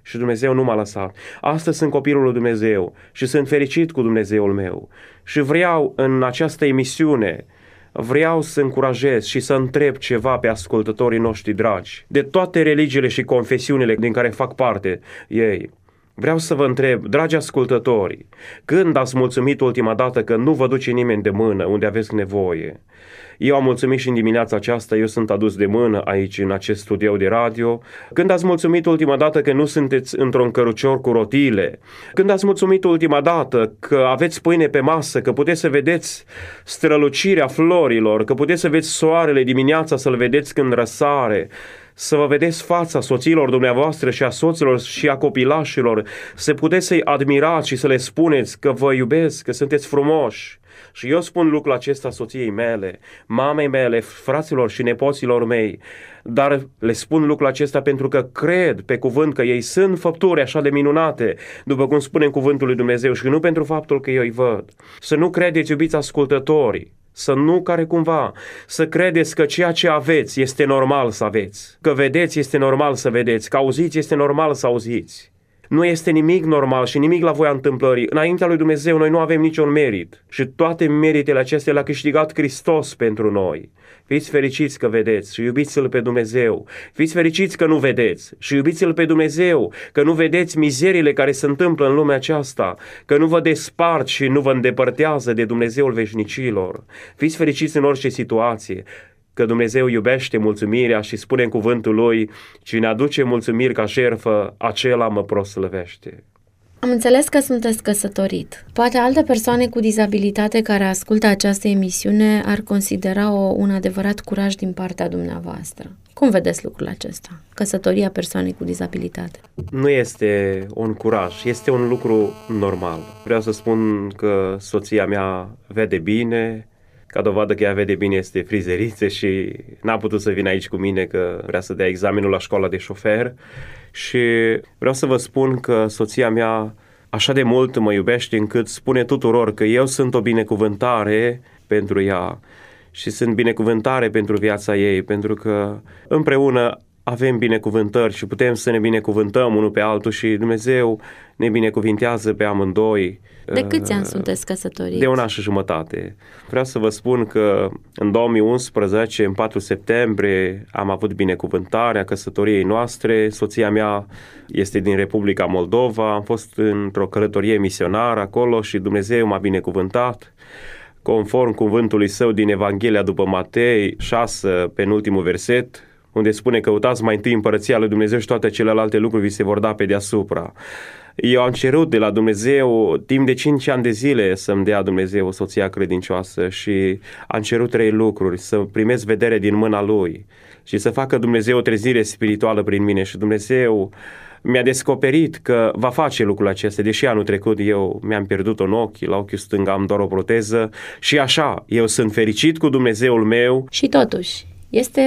și Dumnezeu nu m-a lăsat. Astăzi sunt copilul lui Dumnezeu și sunt fericit cu Dumnezeul meu. Și vreau în această emisiune, vreau să încurajez și să întreb ceva pe ascultătorii noștri dragi, de toate religiile și confesiunile din care fac parte ei. Vreau să vă întreb, dragi ascultători, când ați mulțumit ultima dată că nu vă duce nimeni de mână unde aveți nevoie? Eu am mulțumit și în dimineața aceasta, eu sunt adus de mână aici în acest studio de radio. Când ați mulțumit ultima dată că nu sunteți într-un cărucior cu rotile? Când ați mulțumit ultima dată că aveți pâine pe masă, că puteți să vedeți strălucirea florilor, că puteți să vedeți soarele dimineața, să-l vedeți când răsare, să vă vedeți fața soților dumneavoastră și a soților și a copilașilor, să puteți să-i admirați și să le spuneți că vă iubesc, că sunteți frumoși. Și eu spun lucrul acesta soției mele, mamei mele, fraților și nepoților mei, dar le spun lucrul acesta pentru că cred pe cuvânt că ei sunt făpturi așa de minunate, după cum spune în cuvântul lui Dumnezeu, și nu pentru faptul că eu îi văd. Să nu credeți, iubiți ascultători, să nu care cumva, să credeți că ceea ce aveți este normal să aveți, că vedeți este normal să vedeți, că auziți este normal să auziți. Nu este nimic normal și nimic la voia întâmplării. Înaintea lui Dumnezeu noi nu avem niciun merit și toate meritele acestea le-a câștigat Hristos pentru noi. Fiți fericiți că vedeți și iubiți-L pe Dumnezeu. Fiți fericiți că nu vedeți și iubiți-L pe Dumnezeu, că nu vedeți mizeriile care se întâmplă în lumea aceasta, că nu vă despart și nu vă îndepărtează de Dumnezeul veșnicilor. Fiți fericiți în orice situație, că Dumnezeu iubește mulțumirea și spune în cuvântul Lui, cine aduce mulțumiri ca jertfă, acela mă proslăvește. Am înțeles că sunteți căsătorit. Poate alte persoane cu dizabilitate care ascultă această emisiune ar considera un adevărat curaj din partea dumneavoastră. Cum vedeți lucrul acesta? Căsătoria persoanei cu dizabilitate. Nu este un curaj, este un lucru normal. Vreau să spun că soția mea vede bine. Ca dovadă că ea vede bine este frizeriță și n-a putut să vină aici cu mine că vrea să dea examenul la școala de șofer. Și vreau să vă spun că soția mea așa de mult mă iubește încât spune tuturor că eu sunt o binecuvântare pentru ea și sunt binecuvântare pentru viața ei, pentru că împreună avem binecuvântări și putem să ne binecuvântăm unul pe altul și Dumnezeu ne binecuvintează pe amândoi. De câți ani sunteți căsătoriți? De 1 an și jumătate. Vreau să vă spun că în 2011, în 4 septembrie, am avut binecuvântarea căsătoriei noastre. Soția mea este din Republica Moldova, am fost într-o călătorie misionară acolo și Dumnezeu m-a binecuvântat. Conform cuvântului Său din Evanghelia după Matei 6, penultimul verset, unde spune: căutați mai întâi împărăția lui Dumnezeu și toate celelalte lucruri vi se vor da pe deasupra. Eu am cerut de la Dumnezeu timp de 5 ani de zile să-mi dea Dumnezeu o soție credincioasă și am cerut 3 lucruri: să primesc vedere din mâna Lui și să facă Dumnezeu o trezire spirituală prin mine. Și Dumnezeu mi-a descoperit că va face lucrul acesta, deși anul trecut eu mi-am pierdut un ochi, la ochiul stâng am doar o proteză și așa, eu sunt fericit cu Dumnezeul meu. Și totuși, este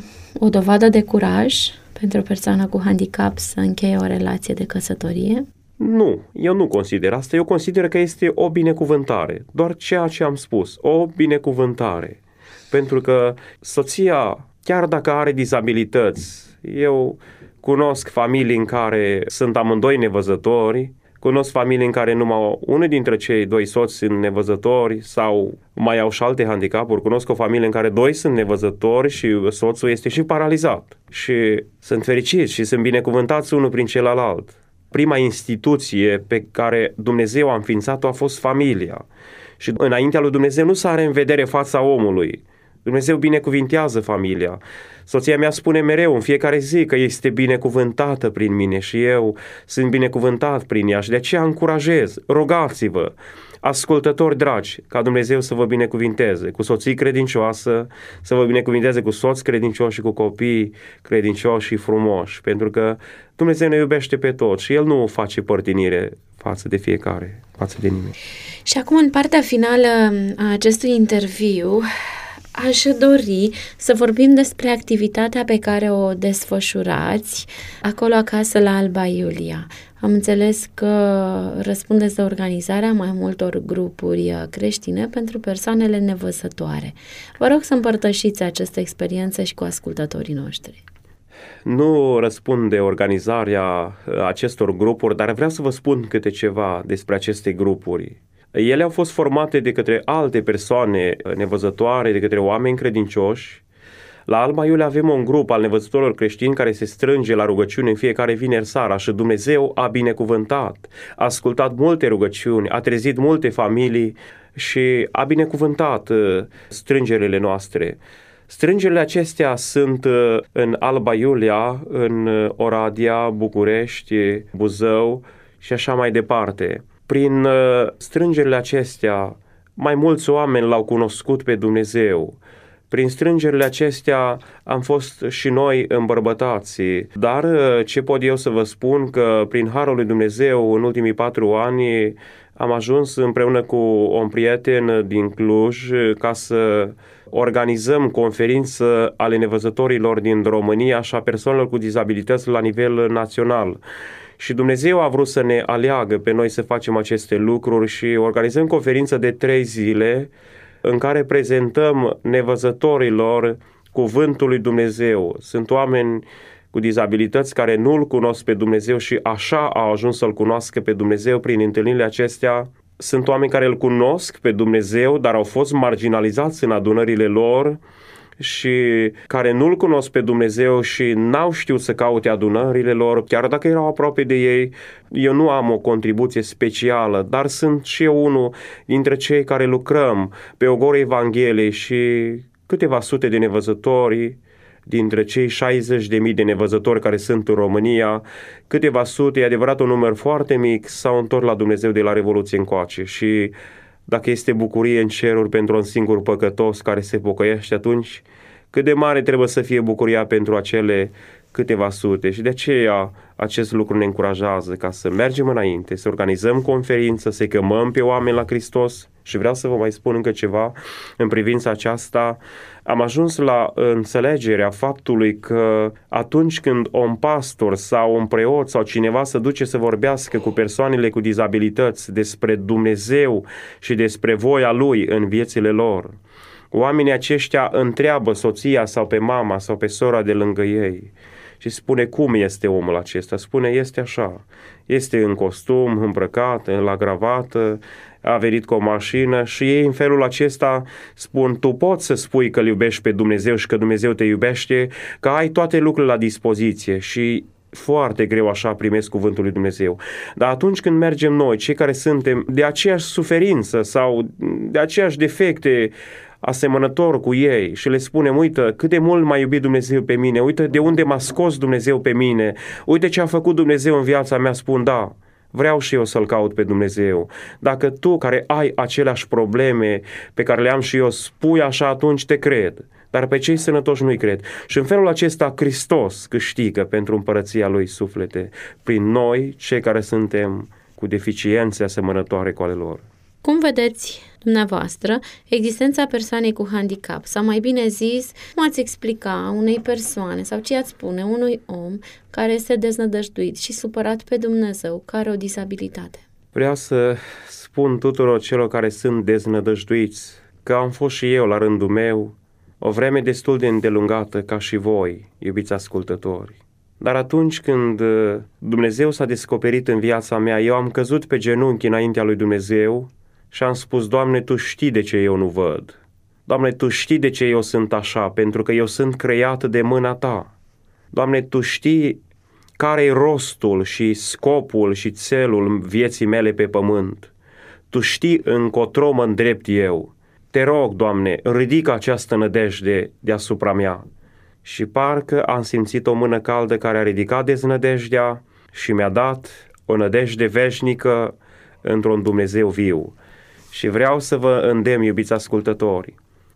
o dovadă de curaj pentru o persoană cu handicap să încheie o relație de căsătorie? Nu, eu nu consider asta, eu consider că este o binecuvântare, doar ceea ce am spus, o binecuvântare. Pentru că soția, chiar dacă are dizabilități, eu cunosc familii în care sunt amândoi nevăzători, cunosc familii în care numai unul dintre cei 2 soți sunt nevăzători sau mai au și alte handicapuri. Cunosc o familie în care 2 sunt nevăzători și soțul este și paralizat. Și sunt fericiți și sunt binecuvântați unul prin celălalt. Prima instituție pe care Dumnezeu a înființat-o a fost familia. Și înaintea lui Dumnezeu nu s-are în vedere fața omului. Dumnezeu binecuvintează familia. Soția mea spune mereu, în fiecare zi, că este binecuvântată prin mine și eu sunt binecuvântat prin ea și de aceea încurajez, rogați-vă, ascultători dragi, ca Dumnezeu să vă binecuvinteze cu soții credincioasă, să vă binecuvinteze cu soți credincioși și cu copii credincioși și frumoși, pentru că Dumnezeu ne iubește pe toți și El nu face părtinire față de fiecare, față de nimeni. Și acum, în partea finală a acestui interviu, aș dori să vorbim despre activitatea pe care o desfășurați acolo acasă la Alba Iulia. Am înțeles că răspundeți de organizarea mai multor grupuri creștine pentru persoanele nevăzătoare. Vă rog să împărtășiți această experiență și cu ascultătorii noștri. nu răspund de organizarea acestor grupuri, dar vreau să vă spun câte ceva despre aceste grupuri. Ele au fost formate de către alte persoane nevăzătoare, de către oameni credincioși. La Alba Iulia avem un grup al nevăzătorilor creștini care se strânge la rugăciune în fiecare vineri seara și Dumnezeu a binecuvântat, a ascultat multe rugăciuni, a trezit multe familii și a binecuvântat strângerile noastre. Strângerile acestea sunt în Alba Iulia, în Oradea, București, Buzău și așa mai departe. Prin strângerile acestea, mai mulți oameni l-au cunoscut pe Dumnezeu. Prin strângerile acestea am fost și noi îmbărbătați, dar ce pot eu să vă spun că prin harul lui Dumnezeu în ultimii 4 ani am ajuns împreună cu un prieten din Cluj ca să organizăm conferință ale nevăzătorilor din România și a persoanelor cu dizabilități la nivel național. Și Dumnezeu a vrut să ne aleagă pe noi să facem aceste lucruri și organizăm conferință de 3 zile în care prezentăm nevăzătorilor cuvântul lui Dumnezeu. Sunt oameni cu dizabilități care nu-L cunosc pe Dumnezeu și așa au ajuns să-L cunoască pe Dumnezeu prin întâlnirile acestea. Sunt oameni care îl cunosc pe Dumnezeu, dar au fost marginalizați în adunările lor și care nu-L cunosc pe Dumnezeu și n-au știut să caute adunările lor, chiar dacă erau aproape de ei. Eu nu am o contribuție specială, dar sunt și eu unul dintre cei care lucrăm pe ogorul Evangheliei și câteva sute de nevăzători, dintre cei 60.000 de nevăzători care sunt în România, câteva sute, e adevărat un număr foarte mic, s-au întors la Dumnezeu de la Revoluție încoace și dacă este bucurie în ceruri pentru un singur păcătos care se pocăiește, atunci cât de mare trebuie să fie bucuria pentru acele câteva sute. Și de aceea acest lucru ne încurajează ca să mergem înainte, să organizăm conferință, să chemăm pe oameni la Hristos. Și vreau să vă mai spun încă ceva în privința aceasta. Am ajuns la înțelegerea faptului că atunci când un pastor sau un preot sau cineva se duce să vorbească cu persoanele cu dizabilități despre Dumnezeu și despre voia Lui în viețile lor, oamenii aceștia întreabă soția sau pe mama sau pe sora de lângă ei și spune cum este omul acesta. Spune, este așa, este în costum, îmbrăcat, la gravată, a venit cu o mașină și ei în felul acesta spun, tu poți să spui că îl iubești pe Dumnezeu și că Dumnezeu te iubește, că ai toate lucrurile la dispoziție și foarte greu așa primesc cuvântul lui Dumnezeu. Dar atunci când mergem noi, cei care suntem de aceeași suferință sau de aceeași defecte asemănător cu ei și le spunem, uite cât de mult m-a iubit Dumnezeu pe mine, uite de unde m-a scos Dumnezeu pe mine, uite ce a făcut Dumnezeu în viața mea, spun, da, vreau și eu să-L caut pe Dumnezeu. Dacă tu care ai aceleași probleme pe care le am și eu spui așa, atunci te cred. Dar pe cei sănătoși nu-i cred. Și în felul acesta Hristos câștigă pentru împărăția Lui suflete prin noi, cei care suntem cu deficiențe asemănătoare cu ale lor. Cum vedeți dumneavoastră existența persoanei cu handicap? Sau mai bine zis, cum ați explica unei persoane sau ce ați spune unui om care este deznădăjduit și supărat pe Dumnezeu, care are o disabilitate? Vreau să spun tuturor celor care sunt deznădăjduiți că am fost și eu la rândul meu o vreme destul de îndelungată ca și voi, iubiți ascultători. Dar atunci când Dumnezeu s-a descoperit în viața mea, eu am căzut pe genunchi înaintea lui Dumnezeu și am spus, Doamne, Tu știi de ce eu nu văd. Doamne, Tu știi de ce eu sunt așa, pentru că eu sunt creat de mâna Ta. Doamne, Tu știi care-i rostul și scopul și țelul vieții mele pe pământ. Tu știi încotro mă îndrept eu. Te rog, Doamne, ridică această nădejde deasupra mea. Și parcă am simțit o mână caldă care a ridicat deznădejdea și mi-a dat o nădejde veșnică într-un Dumnezeu viu. Și vreau să vă îndemn, iubiți ascultători,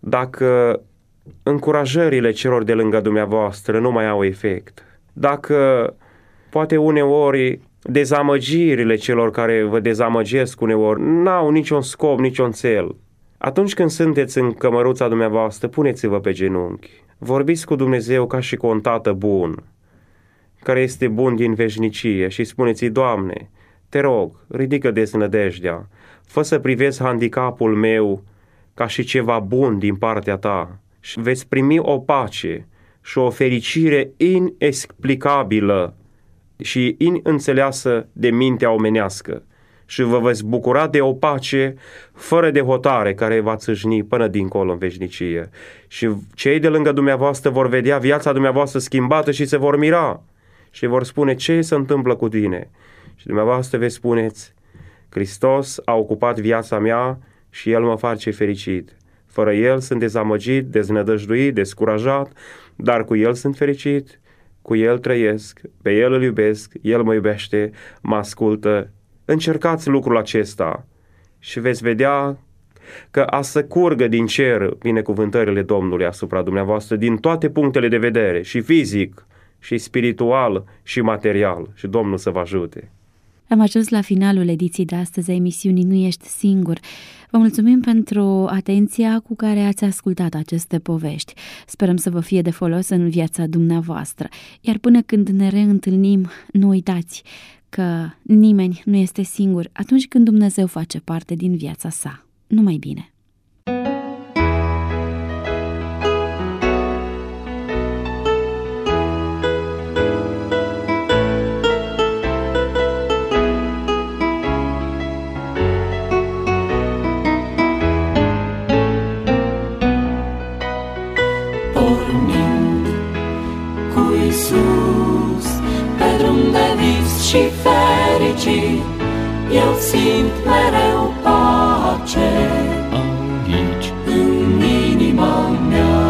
dacă încurajările celor de lângă dumneavoastră nu mai au efect, dacă poate uneori dezamăgirile celor care vă dezamăgesc uneori n-au niciun scop, niciun cel, atunci când sunteți în cămăruța dumneavoastră, puneți-vă pe genunchi. Vorbiți cu Dumnezeu ca și cu un tată bun, care este bun din veșnicie și spuneți-i, Doamne, te rog, ridică deznădejdea, fă să privezi handicapul meu ca și ceva bun din partea Ta și veți primi o pace și o fericire inexplicabilă și inînțeleasă de mintea omenească și vă veți bucura de o pace fără de hotare care va țâșni până dincolo în veșnicie. Și cei de lângă dumneavoastră vor vedea viața dumneavoastră schimbată și se vor mira și vor spune: ce se întâmplă cu tine? Și dumneavoastră veți spuneți: Hristos a ocupat viața mea și El mă face fericit. Fără El sunt dezamăgit, deznădăjduit, descurajat, dar cu El sunt fericit, cu El trăiesc, pe El îl iubesc, El mă iubește, mă ascultă. Încercați lucrul acesta și veți vedea că a să curgă din cer binecuvântările Domnului asupra dumneavoastră din toate punctele de vedere, și fizic, și spiritual, și material, și Domnul să vă ajute. Am ajuns la finalul ediției de astăzi a emisiunii Nu ești singur. Vă mulțumim pentru atenția cu care ați ascultat aceste povești. Sperăm să vă fie de folos în viața dumneavoastră. Iar până când ne reîntâlnim, nu uitați că nimeni nu este singur atunci când Dumnezeu face parte din viața sa. Numai bine! Pornind cu Iisus pe drum de vis și fericit, eu simt mereu pace aici, în inima mea.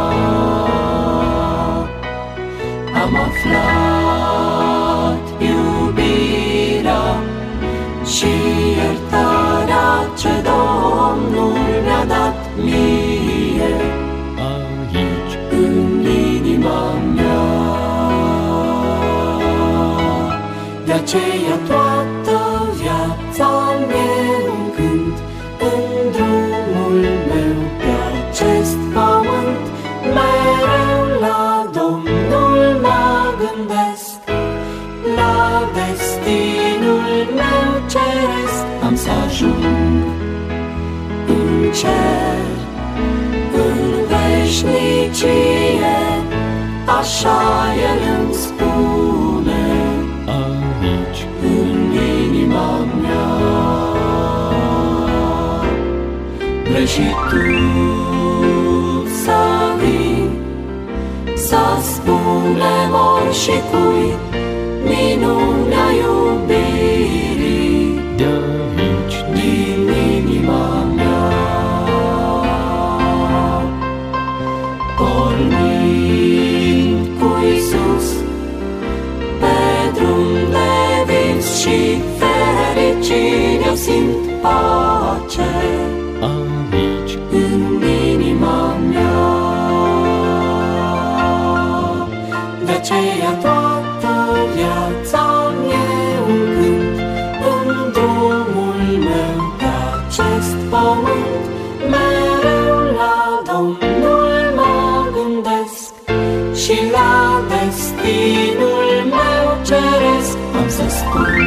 Am aflat iubirea și iertarea ce Domnul mi-a dat mie aici, în inima mea. De aceea toată viața-mi e un cânt, în drumul meu pe acest pământ. Mereu la Domnul mă gândesc, la destinul meu ceresc. Am să ajung în cer, în veșnicie, așa El îmi spune aici, în inima mea. Vrei și tu să vii, să spunem oricui minunea iubirii de aici, din inima mea. Pornind cu Iisus pe drum de vis și fericit, eu simt pace aici, în inima mea. De aceea toată viața-mi e un cânt, în drumul meu pe acest pământ. Mereu la Domnul mă gândesc și la destinul meu ceresc. Am să spun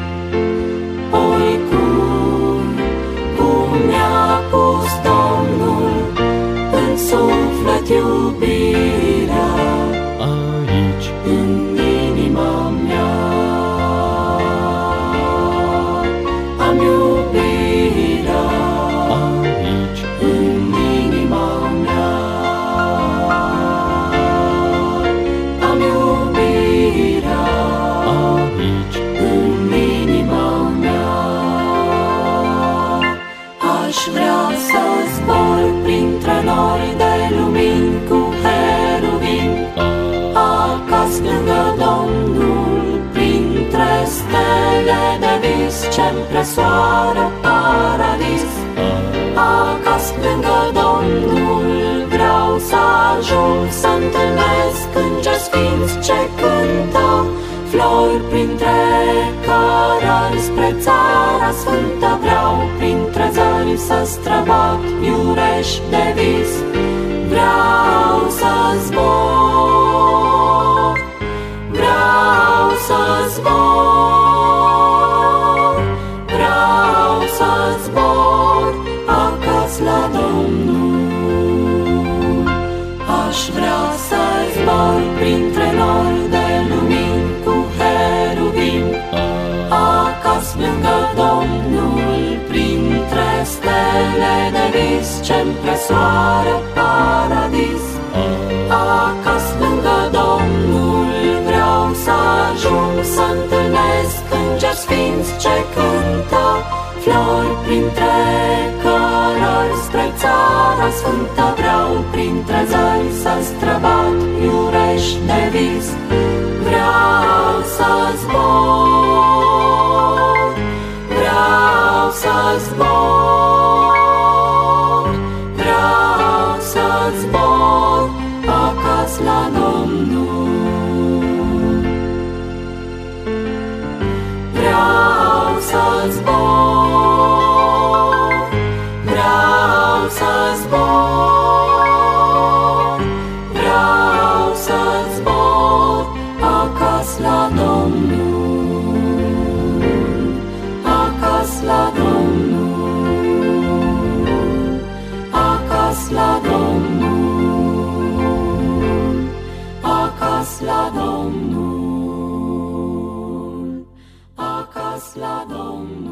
oricui cum mi-a pus Domnul în suflet iubirea aici, în inima mea. Am iubirea aici, în inima mea. Am iubirea aici, în inima mea. Aș vrea să zbor printre nori de lumini cu heruvim, acasă lângă Domnul, printre stele de vis ce-mi presoară paradis. Acasă lângă Domnul vreau să ajung, să întâlnesc îngeri sfinți ce cântă, flori printre cărări spre țara sfântă. Vreau printre zări să străbat iureși de vis. Vreau să zbor, vreau să zbor, vreau să zbor acasă la Domnul. Aș vrea să mergem spre soare paradis. Acasă lângă Domnul vreau să ajung, să întâlnesc îngeri sfinți ce cântă, flori printre cărări spre țara sfântă. Vreau printre zări să străbat iurești de vis. Vreau să zbor, vreau să zbor, vreau să zbor acasă la Domnul. Vreau să zbor, vreau să zbor, vreau să zbor acasă la Domnul, acasă la Domnul, acasă la Domnul, acasă la Domnul, acasă la Domnul.